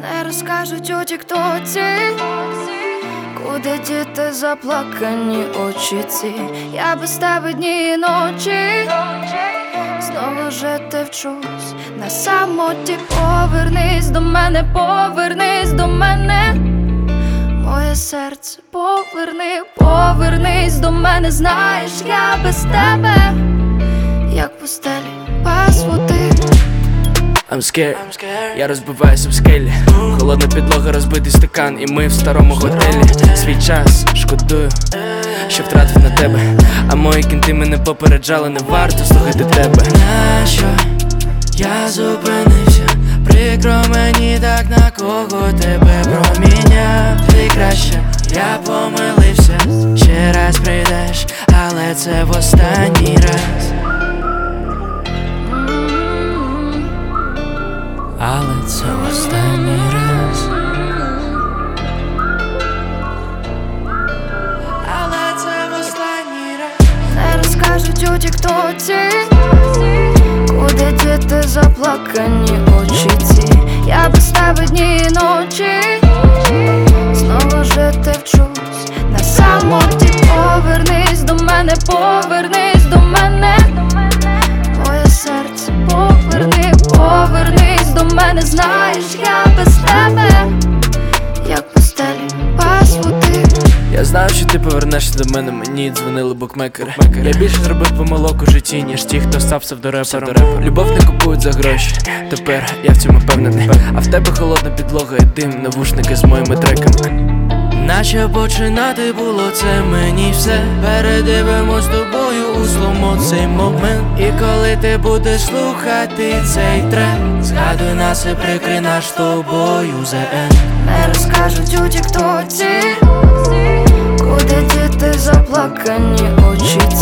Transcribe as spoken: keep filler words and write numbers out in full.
Не розкажуть у тіктоці, куди діти заплакані очі ці. Я без тебе дні і ночі, знову жити вчусь на самоті. Повернись до мене, повернись до мене, моє серце, поверни, повернись до мене. Знаєш, я без тебе, як пустелі без води. I'm scared, я розбиваюся в скелі. Холодна підлога, розбитий стакан, і ми в старому готелі. Свій час шкодую, що втратив на тебе, а мої кінти мене попереджали, не варто слухати тебе. Нащо я зупинився? Прикро мені так, на кого тебе проміняв. Ти краще, я помилився. Ще раз прийдеш, але це в останній раз. Але це в останній раз. Але це в останній раз. Не розкажуть у тіктоці, куди діти заплакані очі ці. Я без тебе дні і ночі, знову жити вчусь на самоті. Повернись до мене, повернись до мене, моє серце, поверни, повернись до мене. Знаєш, я без тебе, як пустелі без води. Я знав, що ти повернешся до мене, мені дзвонили букмекери. Я більше зробив помилок у житті, ніж ті, хто став псевдорепером. Любов не купують за гроші, тепер я в цьому впевнений. А в тебе холодна підлога і дим, навушники з моїми треками. Наче починати було це мені все. Передивимось з тобою у сломо цей момент. І коли ти будеш слухати цей трек, згадуй нас і прикрий наш з тобою зе ен. Не розкажуть у тіктоці, куди діти заплакані очі